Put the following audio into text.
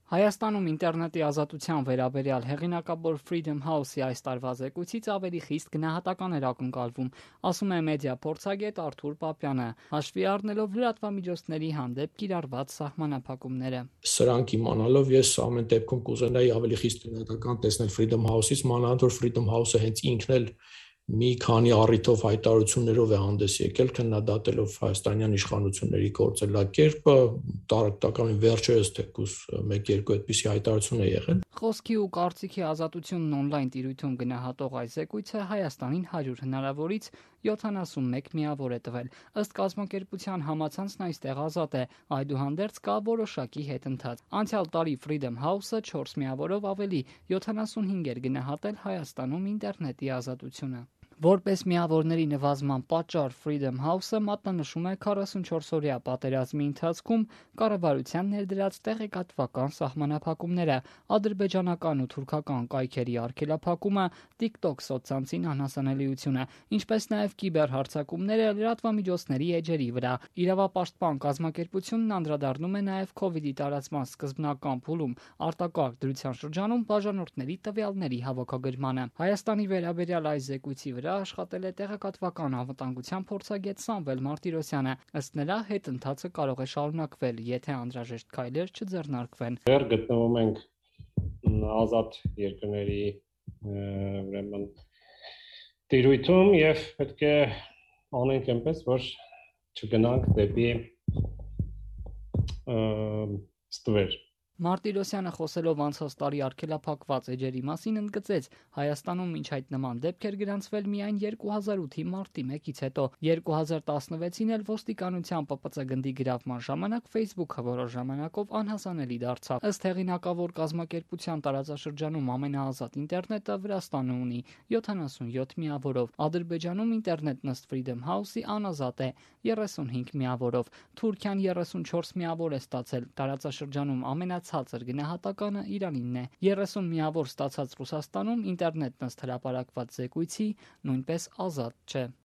Հայաստանում ինտերնետի ազատության վերաբերյալ հեղինակավոր Freedom House-ի այս տարվա զեկույցից ավելի խիստ գնահատական էր ակնկալվում, ասում է մեդիա փորձագետ Արթուր Պապյանը, հաշվի առնելով լրատվամիջոցների հանդեպ կիրառված սահմանափակումները։ Սրանք իմանալով ես ամեն դեպքում կուզենայի ավելի խիստ գնահատական տեսնել Freedom House-ից, մանավանդ որ Freedom House-ը հենց ինքն էլ մի քանի առիթով հայտարարություններով է հանդես եկել, քննադատելով հայաստանյան իշխանությունների գործելակերպը, տարածքային վերջերս թեկուզ 1-2 այդպիսի հայտարարություն է եղել։ Խոսքի ու կարծիքի ազատությունն on-line տիրույթում գնահատող այս զեկույցը Հայաստանին 100 հնարավորից 71 միավոր է տվել։ Ըստ կազմակերպության համացանցն այստեղ ազատ է, այդուհանդերձ կա որոշակի հետընթաց։ Անցյալ տարի Freedom House-ը 4 միավորով ավելի 75 էր գնահատել Հայաստանում ինտերնետի ազատությունը։ Որպես միավորների նվազման պատճառ Freedom House-ը մատնանշում է 44-օրյա պատերազմի ընթացքում կառավարության ներդրած տեղեկատվական սահմանափակումները, ադրբեջանական ու թուրքական կայքերի արգելափակումը, TikTok սոցցանցին անհասանելիությունը, ինչպես նաև կիբերհարձակումները լրատվամիջոցների էջերի վրա։ Իրավապաշտպան կազմակերպությունն անդրադառնում է նաև COVID-ի տարածման սկզբնական փուլում արտակարգ դրության շրջանում բաժանորդների տվյալների հավաքագրմանը։ Հայաստանի վերաբերյալ այս զեկույցի վրա աշխատել է տեղեկատվական անվտանգության փորձագետ Սամվել Մարտիրոսյանը։ Ըստ նրա, հետընթացը կարող է շարունակվել, եթե անհրաժեշտ քայլեր չձեռնարկվեն։ Դեռ գտնվում ենք ազատ երկրների ուրեմն տիրույթում եւ պետք է անենք այնպես, որ չգնանք դեպի ստվեր։ Մարտիրոսյանը խոսելով անցած տարի արգելափակված էջերի մասին ընդգծեց, Հայաստանում մինչ այդ նման դեպքեր գրանցվել միայն 2008-ի մարտի 1-ից հետո։ 2016-ին էլ ոստիկանության ՊՊՑ գնդի գրավման ժամանակ Facebook-ը որոշ ժամանակով անհասանելի դարձավ։ Ըստ հեղինակավոր կազմակերպության տարածաշրջանում ամենաազատ ինտերնետը Վրաստանը ունի 77 միավորով, Ադրբեջանում ինտերնետն ըստ Freedom House-ի անազատ է 35 միավորով, Թուրքիան 34 միավոր է ստացել, տարածաշրջանում ցածր գնահատականը Իրանինն է։ 30 միավոր ստացած Ռուսաստանում ինտերնետն ըստ հրապարակված զեկույցի նույնպես ազատ չէ։